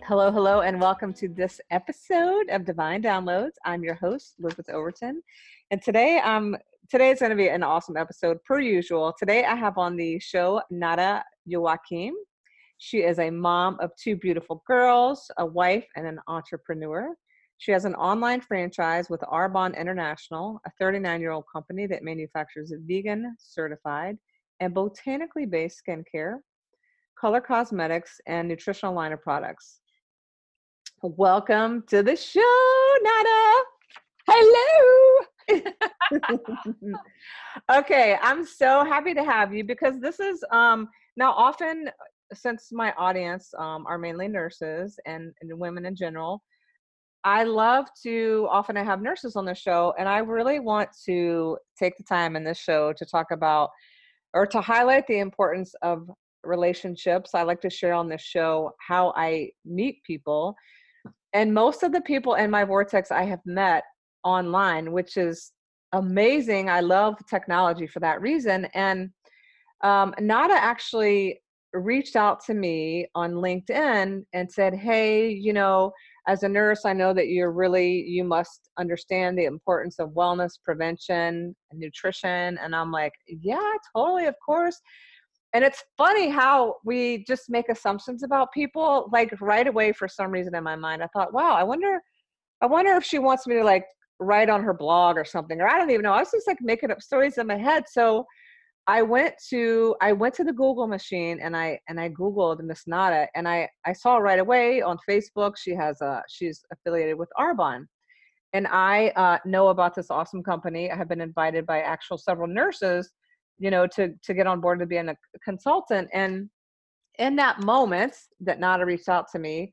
Hello, hello, and welcome to this episode of Divine Downloads. I'm your host, Elizabeth Overton, and today is going to be an awesome episode per usual. Today I have on the show Nada Joachim. She is a mom of two beautiful girls, a wife, and an entrepreneur. She has an online franchise with Arbonne International, a 39-year-old company that manufactures vegan, certified, and botanically based skincare, color cosmetics, and nutritional line of products. Welcome to the show, Nada. Hello. Okay, I'm so happy to have you because this is now often, since my audience are mainly nurses and women in general, I have nurses on the show, and I really want to take the time in this show to talk about or to highlight the importance of relationships. I like to share on this show how I meet people. And most of the people in my vortex I have met online, which is amazing. I love technology for that reason. And Nada actually reached out to me on LinkedIn and said, hey, as a nurse, I know that you must understand the importance of wellness, prevention, and nutrition. And I'm like, yeah, totally, of course. And it's funny how we just make assumptions about people, like right away for some reason in my mind. I thought, wow, I wonder if she wants me to like write on her blog or something, or I don't even know. I was just like making up stories in my head. So I went to the Google machine and I Googled Miss Nada, and I saw right away on Facebook she's affiliated with Arbonne. And I know about this awesome company. I have been invited by several nurses, to get on board to be a consultant. And in that moment that Nada reached out to me,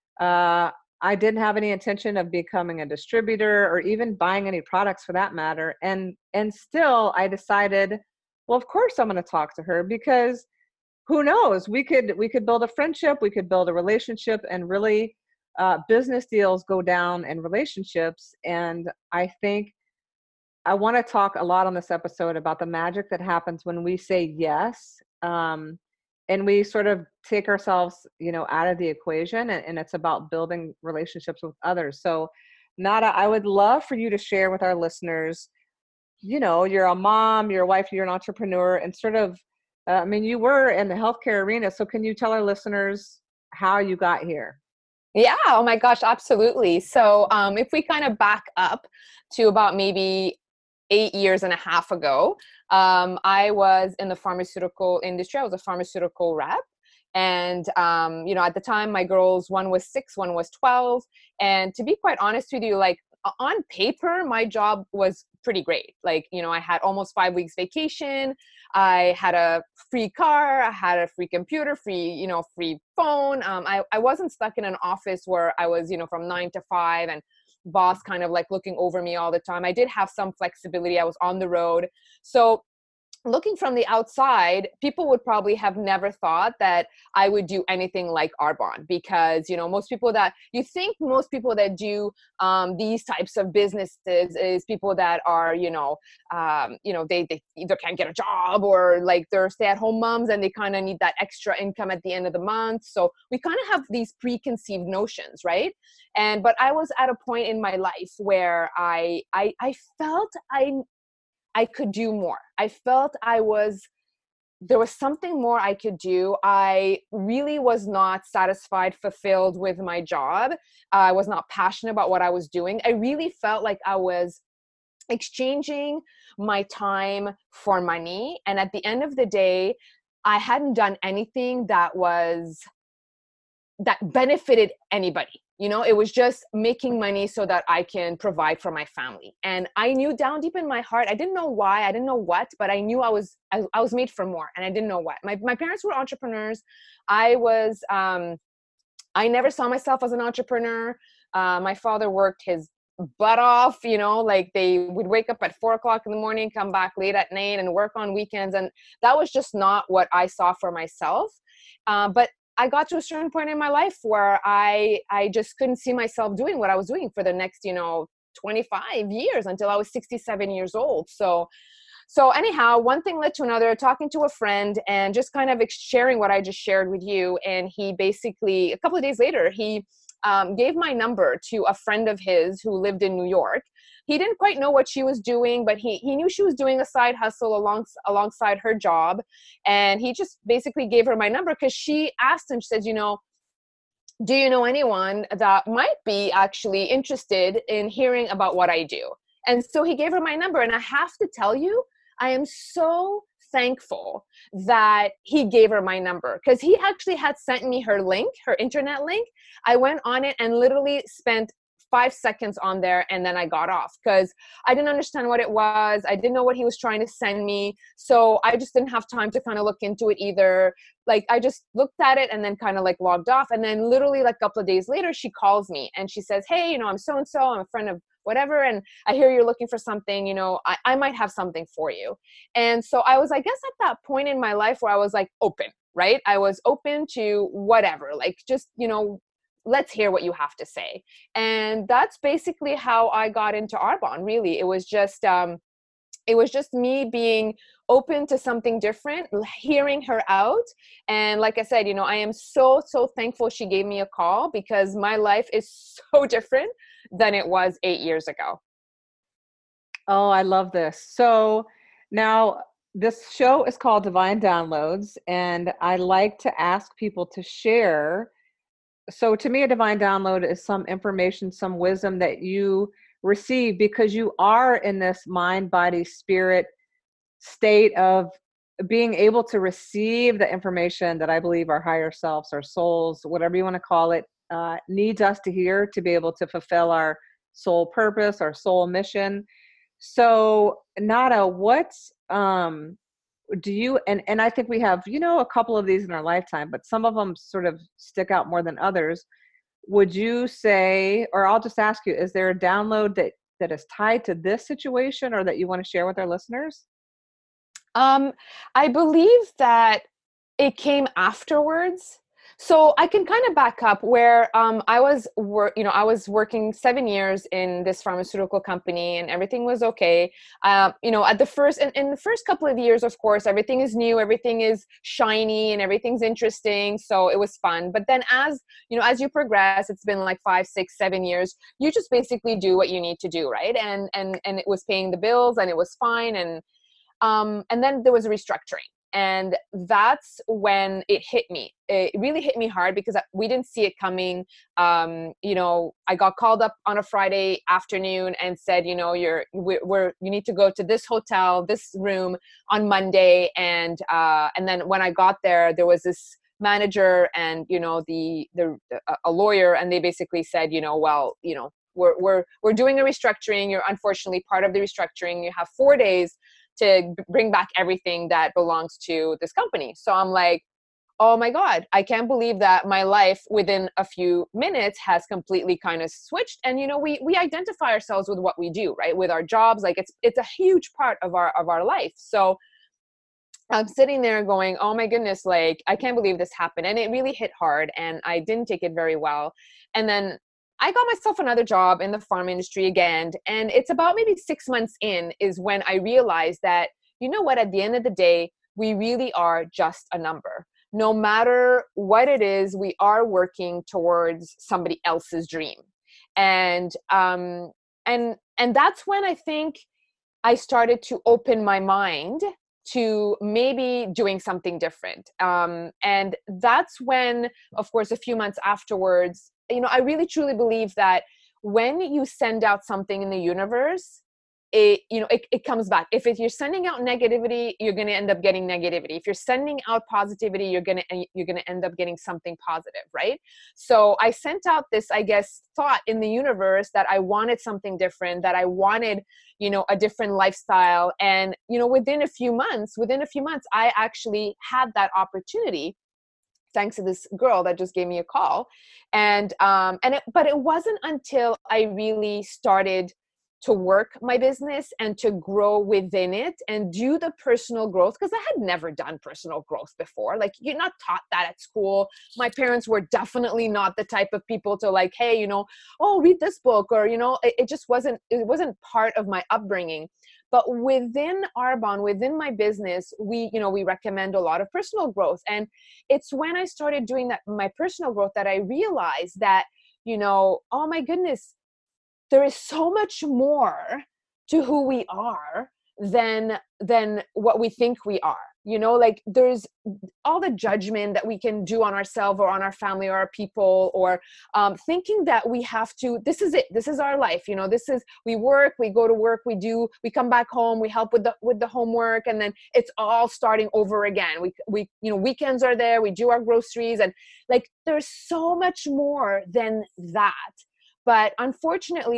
I didn't have any intention of becoming a distributor or even buying any products for that matter. And still I decided, well, of course I'm going to talk to her, because who knows, we could build a friendship, we could build a relationship, and really business deals go down in relationships. And I think I want to talk a lot on this episode about the magic that happens when we say yes, and we sort of take ourselves, out of the equation, and it's about building relationships with others. So, Nada, I would love for you to share with our listeners, you're a mom, you're a wife, you're an entrepreneur, and sort of, you were in the healthcare arena. So can you tell our listeners how you got here? Yeah. Oh my gosh. Absolutely. So if we kind of back up to about maybe 8.5 years ago, I was in the pharmaceutical industry. I was a pharmaceutical rep. And, at the time, my girls, one was 6, one was 12. And to be quite honest with you, like on paper, my job was pretty great. Like, I had almost 5 weeks vacation. I had a free car. I had a free computer, free phone. I wasn't stuck in an office where I was, from 9 to 5 and boss kind of like looking over me all the time. I did have some flexibility. I was on the road. So looking from the outside, people would probably have never thought that I would do anything like Arbonne, because, most people that do these types of businesses is people that are, they either can't get a job, or like they're stay-at-home moms and they kind of need that extra income at the end of the month. So we kind of have these preconceived notions, right? But I was at a point in my life where I felt I could do more. I felt there was something more I could do. I really was not satisfied, fulfilled with my job. I was not passionate about what I was doing. I really felt like I was exchanging my time for money. And at the end of the day, I hadn't done anything that benefited anybody. It was just making money so that I can provide for my family. And I knew down deep in my heart, I didn't know why, I didn't know what, but I knew I was made for more, and I didn't know what. My parents were entrepreneurs. I never saw myself as an entrepreneur. My father worked his butt off, like they would wake up at 4:00 in the morning, come back late at night and work on weekends. And that was just not what I saw for myself. But I got to a certain point in my life where I just couldn't see myself doing what I was doing for the next, 25 years until I was 67 years old. So So anyhow, one thing led to another, talking to a friend and just kind of sharing what I just shared with you. And he basically, a couple of days later, he gave my number to a friend of his who lived in New York. He didn't quite know what she was doing, but he knew she was doing a side hustle alongside her job. And he just basically gave her my number because she asked him, she says, do you know anyone that might be actually interested in hearing about what I do? And so he gave her my number. And I have to tell you, I am so thankful that he gave her my number, because he actually had sent me her link, her internet link. I went on it and literally spent 5 seconds on there, and then I got off because I didn't understand what it was. I didn't know what he was trying to send me. So I just didn't have time to kind of look into it either. Like, I just looked at it and then kind of like logged off. And then literally like a couple of days later, she calls me and she says, hey, I'm so-and-so, I'm a friend of whatever. And I hear you're looking for something, I might have something for you. And so I was, I guess, at that point in my life where I was like open, right? I was open to whatever, like just, let's hear what you have to say. And that's basically how I got into Arbonne. Really, it was just me being open to something different, hearing her out. And like I said, I am so thankful she gave me a call, because my life is so different than it was 8 years ago. Oh, I love this. So now this show is called Divine Downloads, and I like to ask people to share. So to me, a divine download is some information, some wisdom that you receive because you are in this mind, body, spirit state of being able to receive the information that I believe our higher selves, our souls, whatever you want to call it, needs us to hear to be able to fulfill our soul purpose, our soul mission. So Nada, do you, and I think we have, a couple of these in our lifetime, but some of them sort of stick out more than others. Would you say, or I'll just ask you, is there a download that is tied to this situation or that you want to share with our listeners? I believe that it came afterwards. So I can kind of back up where I was working 7 years in this pharmaceutical company, and everything was okay. At the first, in the first couple of years, of course, everything is new, everything is shiny, and everything's interesting. So it was fun. But then as you progress, it's been like 5, 6, 7 years. You just basically do what you need to do, right? And it was paying the bills, and it was fine. And then there was a restructuring. And that's when it hit me. It really hit me hard because we didn't see it coming. I got called up on a Friday afternoon and said, you need to go to this hotel, this room on Monday. And then when I got there was manager and, a lawyer, and they basically said, we're doing a restructuring. You're unfortunately part of the restructuring. You have 4 days to bring back everything that belongs to this company. So I'm like, oh my God, I can't believe that my life within a few minutes has completely kind of switched. And, we identify ourselves with what we do, right? With our jobs, like it's a huge part of our life. So I'm sitting there going, oh my goodness, like, I can't believe this happened. And it really hit hard, and I didn't take it very well. And then I got myself another job in the pharma industry again. And it's about maybe 6 months in is when I realized that, at the end of the day, we really are just a number. No matter what it is, we are working towards somebody else's dream. And that's when I think I started to open my mind to maybe doing something different. And that's when, of course, a few months afterwards, I really truly believe that when you send out something in the universe, it comes back. If you're sending out negativity, you're going to end up getting negativity. If you're sending out positivity, you're going to end up getting something positive, right? So I sent out this, I guess, thought in the universe that I wanted something different, that I wanted, a different lifestyle. And, within a few months, I actually had that opportunity, thanks to this girl that just gave me a call. But it wasn't until I really started to work my business and to grow within it and do the personal growth, because I had never done personal growth before. Like, you're not taught that at school. My parents were definitely not the type of people to like, hey, read this book, or, it just wasn't part of my upbringing. But within Arbonne, within my business, we recommend a lot of personal growth. And it's when I started doing that, my personal growth, that I realized that, oh my goodness, there is so much more to who we are than what we think we are. Like there's all the judgment that we can do on ourselves or on our family or our people, or thinking that we have to, this is it, this is our life, this is, we work, we go to work, we come back home, we help with the homework, and then it's all starting over again. We weekends are there, we do our groceries, and like there's so much more than that. But unfortunately,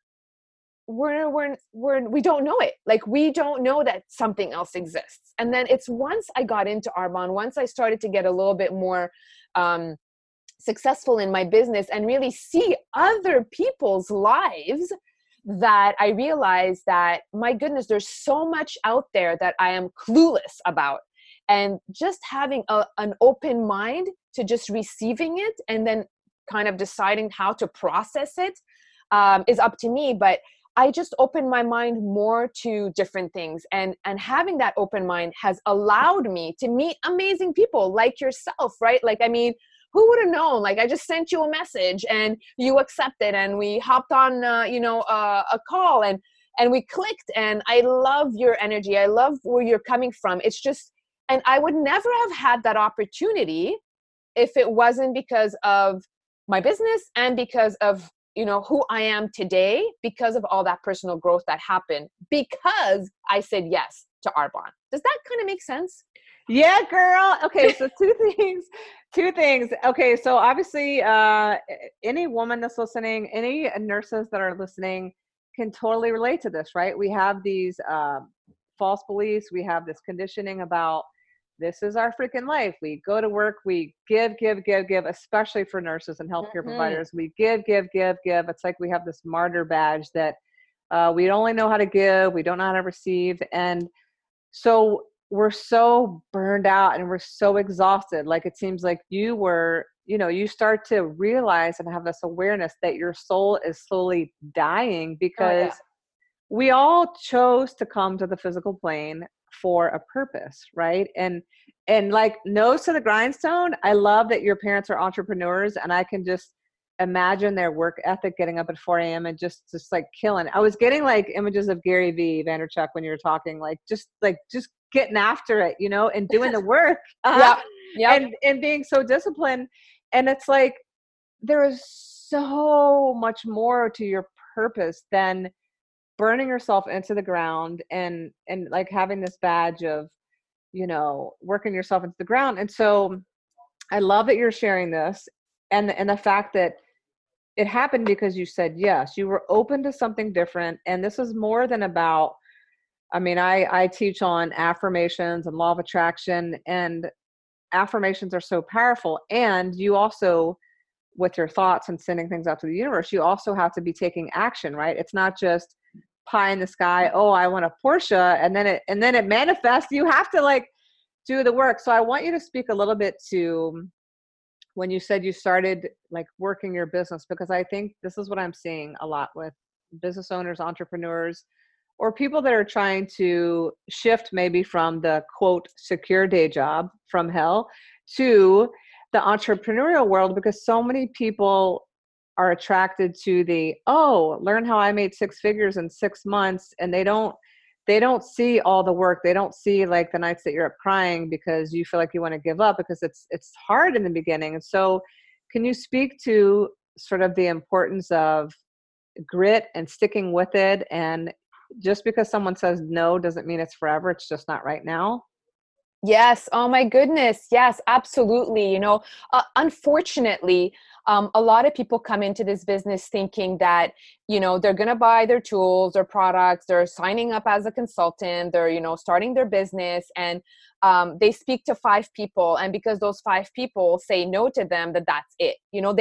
we don't know it. Like we don't know that something else exists. And then it's once I got into Arbonne, once I started to get a little bit more successful in my business and really see other people's lives, that I realized that, my goodness, there's so much out there that I am clueless about. And just having an open mind to just receiving it and then kind of deciding how to process it is up to me. But I just opened my mind more to different things, and having that open mind has allowed me to meet amazing people like yourself, right? Like, I mean, who would have known? Like, I just sent you a message and you accepted, and we hopped on, a call, and we clicked. And I love your energy. I love where you're coming from. It's just, and I would never have had that opportunity if it wasn't because of my business and because of who I am today, because of all that personal growth that happened because I said yes to Arbonne. Does that kind of make sense? Yeah, girl. Okay, so two things. Okay, so obviously any woman that's listening, any nurses that are listening can totally relate to this, right? We have these false beliefs. We have this conditioning about, this is our freaking life. We go to work, we give, especially for nurses and healthcare providers. We give. It's like we have this martyr badge that we only know how to give, we don't know how to receive. And so we're so burned out and we're so exhausted. Like it seems like you start to realize and have this awareness that your soul is slowly dying because we all chose to come to the physical plane for a purpose, right? And like, nose to the grindstone, I love that your parents are entrepreneurs, and I can just imagine their work ethic, getting up at 4 a.m. and just like killing. I was getting like images of Gary Vaynerchuk when you were talking, like just getting after it, and doing the work. Yeah. And being so disciplined. And it's like, there is so much more to your purpose than burning yourself into the ground and like having this badge of, working yourself into the ground. And so I love that you're sharing this, and the fact that it happened because you said yes, you were open to something different. And this is more than about, I mean, I teach on affirmations and law of attraction, and affirmations are so powerful. And you also, with your thoughts and sending things out to the universe, you also have to be taking action, right? It's not just pie in the sky, oh, I want a Porsche, and then it manifests. You have to like do the work. So I want you to speak a little bit to when you said you started like working your business, because I think this is what I'm seeing a lot with business owners, entrepreneurs, or people that are trying to shift maybe from the quote secure day job from hell to the entrepreneurial world, because so many people are attracted to the, learn how I made 6 figures in 6 months. And they don't see all the work. They don't see like the nights that you're up crying because you feel like you want to give up, because it's hard in the beginning. And so can you speak to sort of the importance of grit and sticking with it? And just because someone says no doesn't mean it's forever. It's just not right now. Yes. Oh my goodness. Yes, absolutely. Unfortunately, a lot of people come into this business thinking that, they're going to buy their tools or products, they're signing up as a consultant, they're, starting their business, and they speak to 5 people. And because those 5 people say no to them, that's it.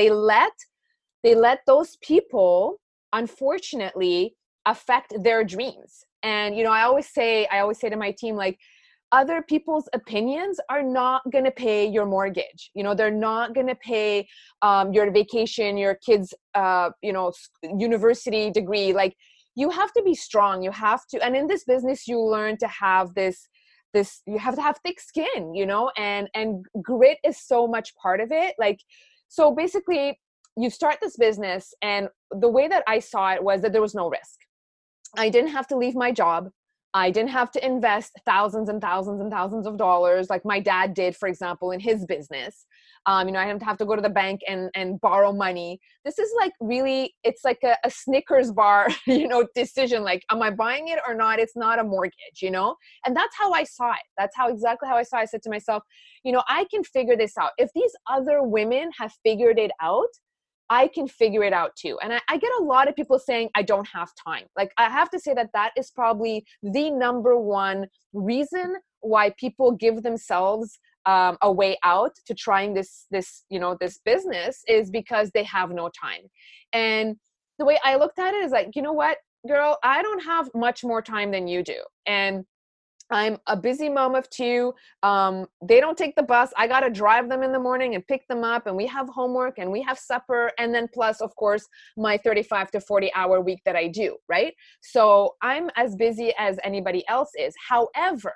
They let those people, unfortunately, affect their dreams. And, I always say to my team, like, other people's opinions are not going to pay your mortgage. They're not going to pay your vacation, your kids, university degree. Like, you have to be strong. You have to, and in this business, you learn to have you have to have thick skin, you know, and grit is so much part of it. Like, so basically you start this business, and the way that I saw it was that there was no risk. I didn't have to leave my job. I didn't have to invest thousands and thousands and thousands of dollars like my dad did, for example, in his business. You know, I didn't have to go to the bank and borrow money. This is like really, it's like a Snickers bar, you know, decision. Like, am I buying it or not? It's not a mortgage, you know? And that's how I saw it. That's exactly how I saw it. I said to myself, you know, I can figure this out. If these other women have figured it out, I can figure it out too. And I get a lot of people saying, I don't have time. Like, I have to say that is probably the number one reason why people give themselves a way out to trying this, you know, this business, is because they have no time. And the way I looked at it is like, you know what, girl, I don't have much more time than you do. And I'm a busy mom of two. They don't take the bus. I got to drive them in the morning and pick them up, and we have homework and we have supper. And then plus, of course, my 35 to 40 hour week that I do, right? So I'm as busy as anybody else is. However,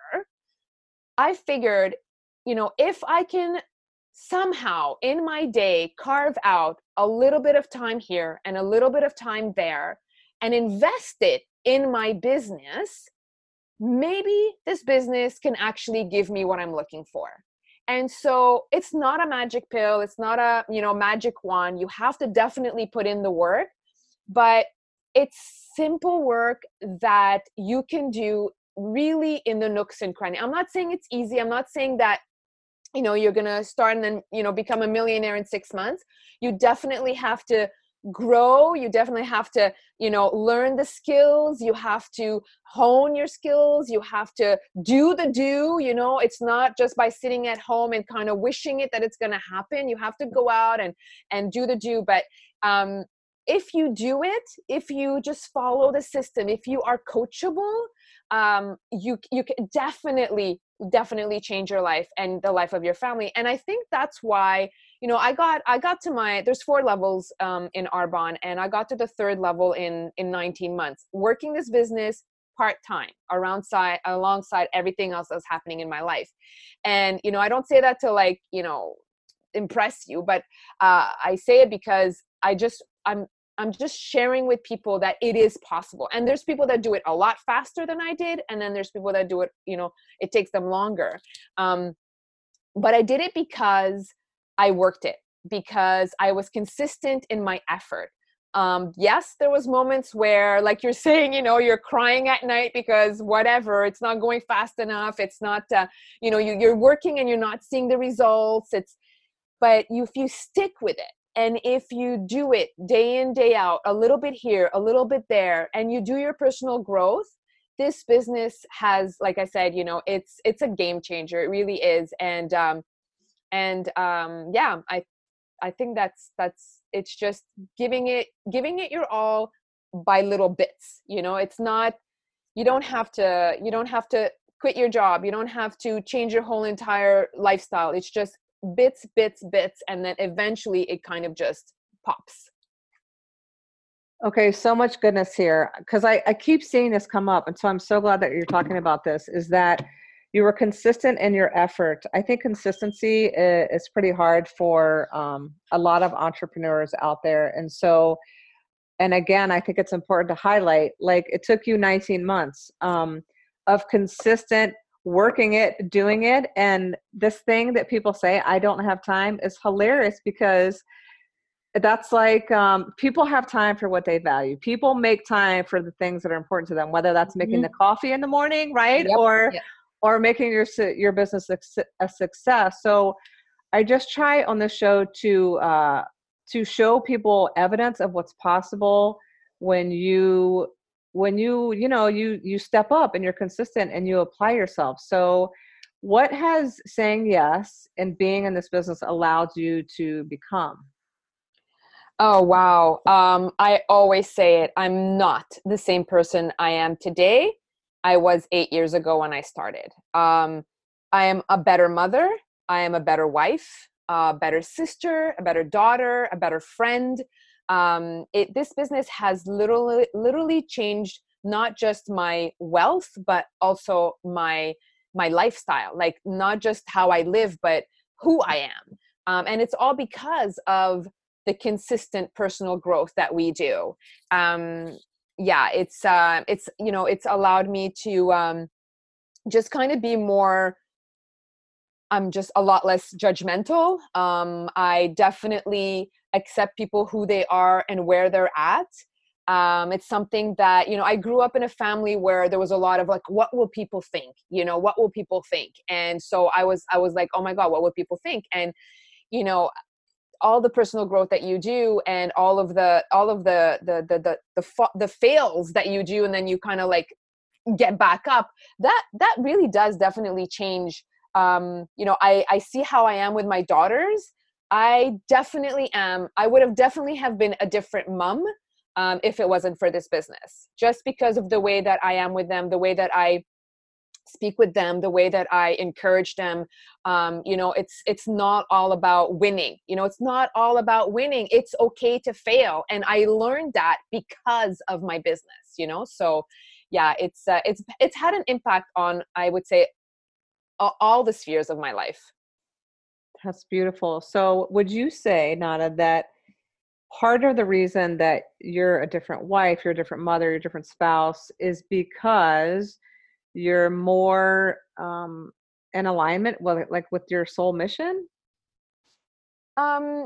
I figured, you know, if I can somehow in my day carve out a little bit of time here and a little bit of time there and invest it in my business, maybe this business can actually give me what I'm looking for. And so it's not a magic pill. It's not a, you know, magic wand. You have to definitely put in the work, but it's simple work that you can do really in the nooks and crannies. I'm not saying it's easy. I'm not saying that, you know, you're going to start and then, you know, become a millionaire in 6 months. You definitely have to grow. You definitely have to, you know, learn the skills. You have to hone your skills. You have to do, you know, it's not just by sitting at home and kind of wishing it that it's going to happen. You have to go out and do. But if you do it, if you just follow the system, if you are coachable, you can definitely change your life and the life of your family. And I think that's why, you know, I got to there's 4 levels in Arbonne, and I got to the 3rd level in 19 months, working this business part-time alongside everything else that's happening in my life. And, you know, I don't say that to, like, you know, impress you, but I say it because I'm just sharing with people that it is possible. And there's people that do it a lot faster than I did. And then there's people that do it, you know, it takes them longer. But I did it because I worked it, because I was consistent in my effort. Yes, there was moments where, like you're saying, you know, you're crying at night because whatever, it's not going fast enough. It's not, you know, you're working and you're not seeing the results. But if you stick with it, and if you do it day in, day out, a little bit here, a little bit there, and you do your personal growth, this business has, like I said, you know, it's a game changer. It really is. And yeah, I think that's it's just giving it your all by little bits. You know, it's not, you don't have to quit your job. You don't have to change your whole entire lifestyle. It's just bits, and then eventually it kind of just pops. Okay, so much goodness here, because I keep seeing this come up, and so I'm so glad that you're talking about this, is that you were consistent in your effort. I think consistency is pretty hard for a lot of entrepreneurs out there. And so, and again, I think it's important to highlight, like, it took you 19 months of consistent working it, doing it. And this thing that people say, I don't have time, is hilarious, because that's like, people have time for what they value. People make time for the things that are important to them, whether that's making the coffee in the morning, right? Yep. Or making your business a success. So I just try on this show to show people evidence of what's possible when you step up and you're consistent and you apply yourself. So what has saying yes and being in this business allowed you to become? Oh, wow. I always say it. I'm not the same person I am today I was 8 years ago when I started. I am a better mother. I am a better wife, a better sister, a better daughter, a better friend. this business has literally changed not just my wealth, but also my lifestyle, like not just how I live, but who I am. And it's all because of the consistent personal growth that we do. Yeah, it's it's allowed me to just kind of be more, I'm just a lot less judgmental. I definitely accept people who they are and where they're at. It's something that, I grew up in a family where there was a lot of like, what will people think? What will people think? And so I was like, oh my God, what would people think? And, all the personal growth that you do and all of the fails that you do, and then you kind of like get back up, that really does definitely change. I see how I am with my daughters. I would have definitely have been a different mom if it wasn't for this business, just because of the way that I am with them, the way that I speak with them, the way that I encourage them. It's not all about winning. It's not all about winning. It's okay to fail. And I learned that because of my business, so yeah, it's had an impact on, I would say, all the spheres of my life. That's beautiful. So would you say, Nada, that part of the reason that you're a different wife, you're a different mother, you're a different spouse is because you're more in alignment with, like, with your soul mission? Um,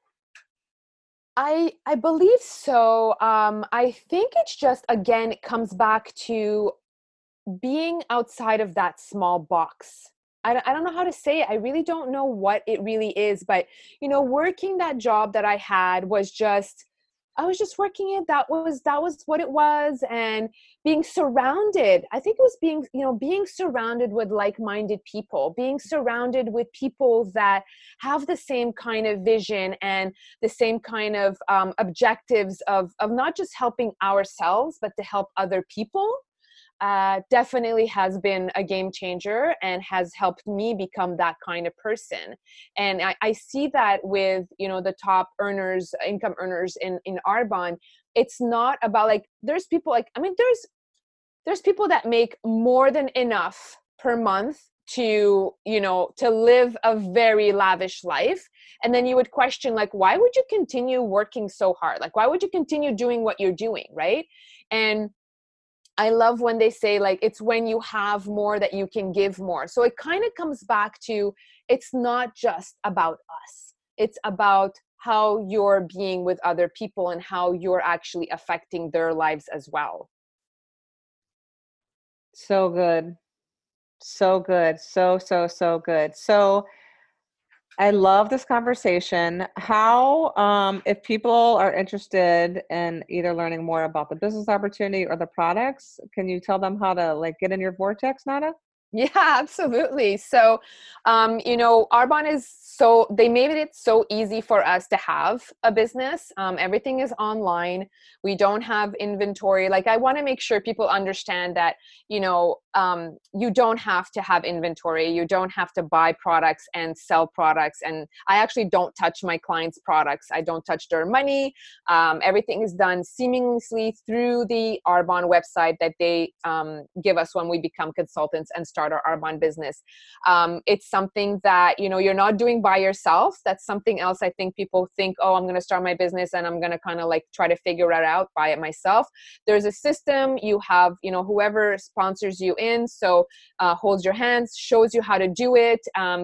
I believe so. I think it's just, again, it comes back to being outside of that small box. I don't know how to say it. I really don't know what it really is, but working that job that I had was just, I was just working it. That was what it was. And being surrounded, I think it was being surrounded with like-minded people, being surrounded with people that have the same kind of vision and the same kind of objectives of not just helping ourselves, but to help other people. Definitely has been a game changer and has helped me become that kind of person. And I see that with, the top earners, income earners in Arbonne. It's not about like, there's people like, there's people that make more than enough per month to live a very lavish life. And then you would question, like, why would you continue working so hard? Like, why would you continue doing what you're doing? Right. And I love when they say, like, it's when you have more that you can give more. So it kind of comes back to, it's not just about us. It's about how you're being with other people and how you're actually affecting their lives as well. So good. So good. So good. So I love this conversation. How, if people are interested in either learning more about the business opportunity or the products, can you tell them how to, like, get in your vortex, Nada? Yeah, absolutely. So, Arbonne they made it so easy for us to have a business. Everything is online. We don't have inventory. Like, I want to make sure people understand that, you don't have to have inventory. You don't have to buy products and sell products. And I actually don't touch my clients' products. I don't touch their money. Everything is done seamlessly through the Arbonne website that they give us when we become consultants and start our Arbonne business. It's something that, you're not doing by yourself. That's something else I think people think, oh, I'm going to start my business and I'm going to kind of like try to figure it out by it myself. There's a system. You have, whoever sponsors you in, so holds your hands, shows you how to do it.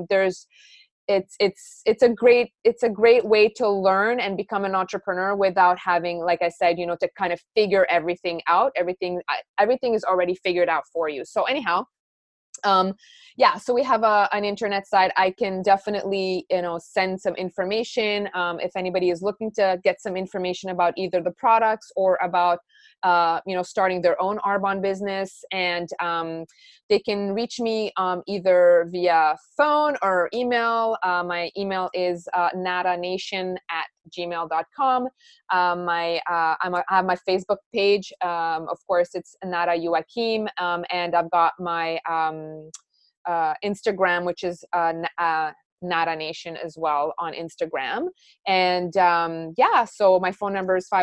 It's a great way to learn and become an entrepreneur without having, like I said, to kind of figure everything out. Everything is already figured out for you. So anyhow, so we have an internet site. I can definitely, send some information. If anybody is looking to get some information about either the products or about, starting their own Arbonne business, and they can reach me either via phone or email. My email is nadanation@gmail.com. I have my Facebook page. Of course, it's Nada Joachim, and I've got my Instagram, which is Nada Nation as well on Instagram. And so my phone number is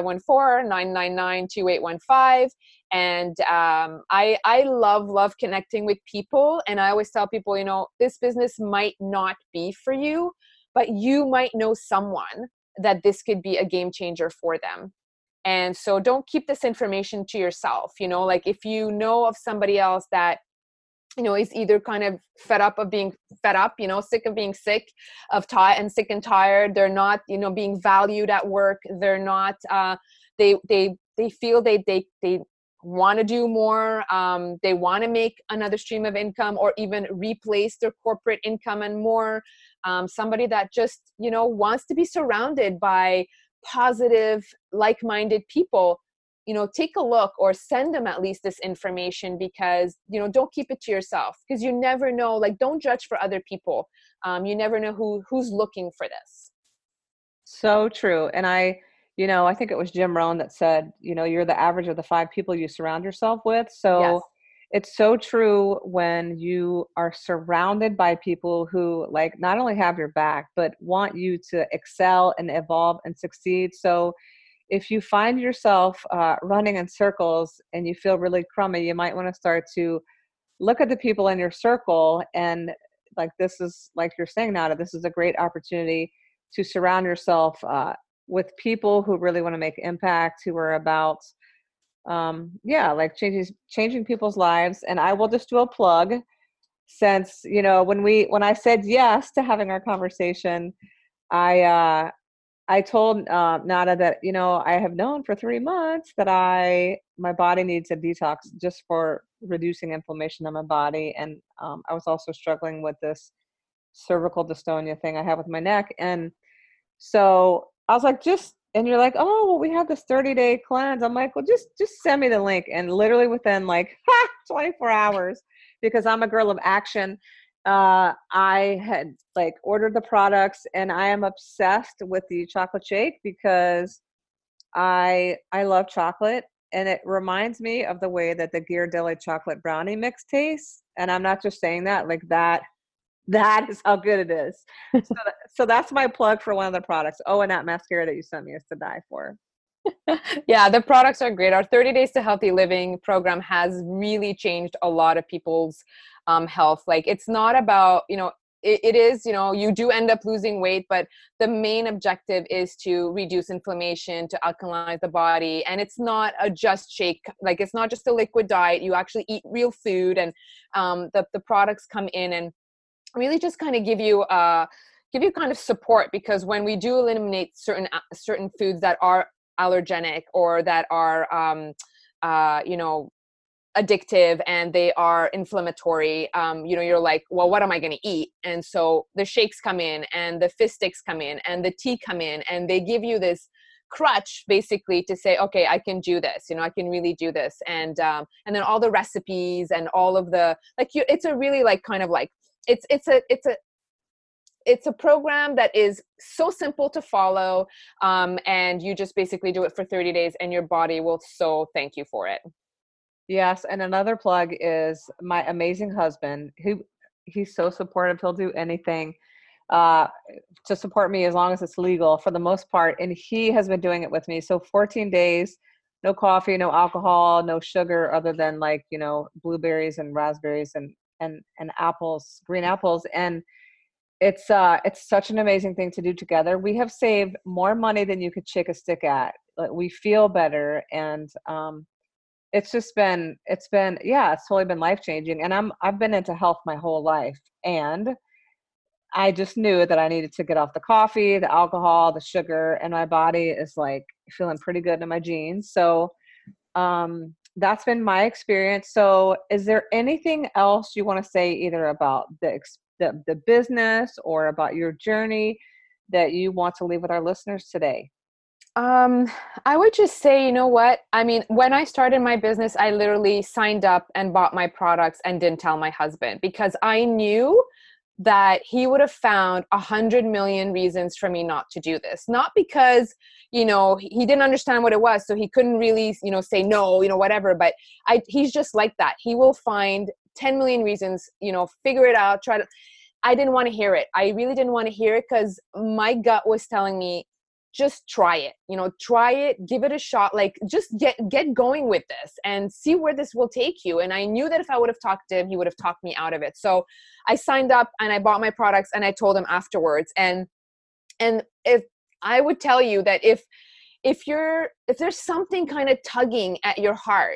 514-999-2815. And I love connecting with people. And I always tell people, this business might not be for you, but you might know someone that this could be a game changer for them. And so don't keep this information to yourself. Like if you know of somebody else that is either kind of fed up of being fed up, sick of being sick, sick and tired. They're not, being valued at work. They're not, they feel they want to do more. They want to make another stream of income or even replace their corporate income and more. Somebody that just, wants to be surrounded by positive, like-minded people. Take a look or send them at least this information, because, don't keep it to yourself, because you never know, like, don't judge for other people. You never know who's looking for this. So true. And I think it was Jim Rohn that said, you're the average of the 5 people you surround yourself with. So yes. It's so true when you are surrounded by people who like not only have your back, but want you to excel and evolve and succeed. So if you find yourself running in circles and you feel really crummy, you might want to start to look at the people in your circle. And like, this is like you're saying, Nada, this is a great opportunity to surround yourself with people who really want to make impact, who are about, like changing people's lives. And I will just do a plug, since, when I said yes to having our conversation, I told Nada that, I have known for 3 months that my body needs a detox just for reducing inflammation in my body. And I was also struggling with this cervical dystonia thing I have with my neck. And so I was like, and you're like, oh, well, we have this 30-day cleanse. I'm like, well, just send me the link. And literally within 24 hours, because I'm a girl of action, I had ordered the products, and I am obsessed with the chocolate shake because I love chocolate, and it reminds me of the way that the Ghirardelli chocolate brownie mix tastes. And I'm not just saying that, like that is how good it is. So that's my plug for one of the products. Oh, and that mascara that you sent me is to die for. Yeah, the products are great. Our 30 Days to Healthy Living program has really changed a lot of people's health. Like, it's not about, it is, you do end up losing weight, but the main objective is to reduce inflammation, to alkalinize the body. And it's not a just shake. Like, it's not just a liquid diet. You actually eat real food, and the products come in and really just kind of give you kind of support, because when we do eliminate certain foods that are allergenic or that are addictive and they are inflammatory, you're like, well, what am I going to eat? And so the shakes come in, and the fizz sticks come in, and the tea come in, and they give you this crutch basically to say, okay, I can do this, I can really do this. And then all the recipes and all of the, it's a really it's a program that is so simple to follow, and you just basically do it for 30 days, and your body will so thank you for it. Yes, and another plug is my amazing husband, who he's so supportive. He'll do anything to support me as long as it's legal for the most part, and he has been doing it with me. So 14 days, no coffee, no alcohol, no sugar, other than blueberries and raspberries and apples, green apples. And it's such an amazing thing to do together. We have saved more money than you could shake a stick at. We feel better, and it's totally been life-changing. And I've been into health my whole life, and I just knew that I needed to get off the coffee, the alcohol, the sugar, and my body is feeling pretty good in my jeans. So that's been my experience. So is there anything else you want to say, either about the business or about your journey, that you want to leave with our listeners today? I would just say, you know what? I mean, when I started my business, I literally signed up and bought my products and didn't tell my husband, because I knew that he would have found 100 million reasons for me not to do this. Not because, he didn't understand what it was, so he couldn't really, say no, whatever. But he's just like that. He will find 10 million reasons, figure it out, try to. I didn't want to hear it. I really didn't want to hear it because my gut was telling me, just try it, try it, give it a shot. Like, just get going with this and see where this will take you. And I knew that if I would have talked to him, he would have talked me out of it. So I signed up and I bought my products and I told him afterwards. And if I would tell you that if there's something kind of tugging at your heart,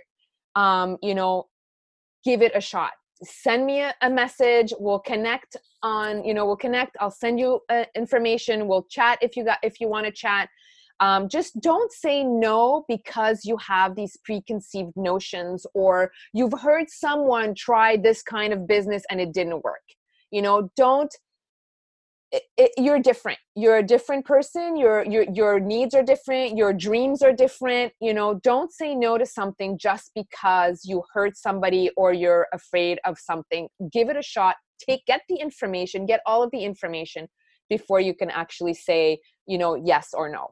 give it a shot. Send me a message. We'll connect I'll send you information. We'll chat if you want to chat. Just don't say no because you have these preconceived notions, or you've heard someone try this kind of business and it didn't work. You're different. You're a different person. Your needs are different. Your dreams are different. Don't say no to something just because you hurt somebody or you're afraid of something. Give it a shot. Get the information, get all of the information before you can actually say, yes or no.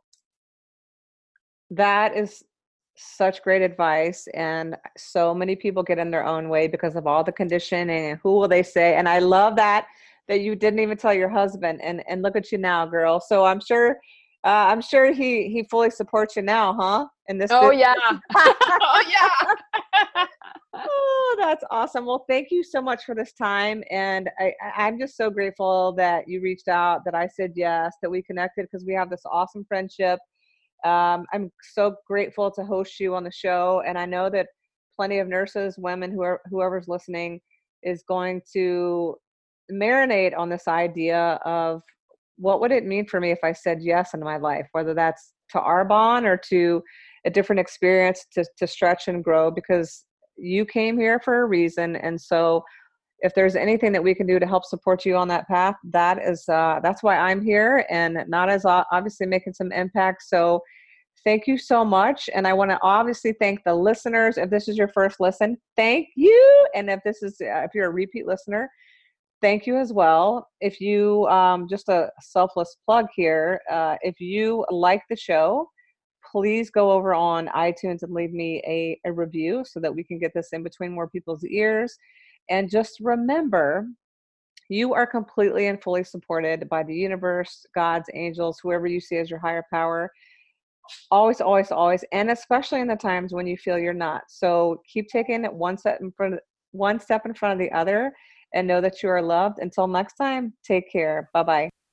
That is such great advice. And so many people get in their own way because of all the conditioning and who will they say. And I love that you didn't even tell your husband, and look at you now, girl. So I'm sure he fully supports you now, huh? In this. Oh yeah. Oh yeah. Oh, that's awesome. Well, thank you so much for this time. And I'm just so grateful that you reached out, that I said yes, that we connected, because we have this awesome friendship. I'm so grateful to host you on the show. And I know that plenty of nurses, women, whoever's listening is going to marinate on this idea of what would it mean for me if I said yes in my life, whether that's to Arbonne or to a different experience to stretch and grow, because you came here for a reason. And so if there's anything that we can do to help support you on that path, that's why I'm here, and not as obviously making some impact. So thank you so much. And I want to obviously thank the listeners. If this is your first listen, thank you. And if you're a repeat listener, thank you as well. If you, just a selfless plug here, if you like the show, please go over on iTunes and leave me a review so that we can get this in between more people's ears. And just remember, you are completely and fully supported by the universe, God's angels, whoever you see as your higher power. Always, always, always. And especially in the times when you feel you're not. So keep taking it one step in front of the other, and know that you are loved. Until next time, take care. Bye-bye.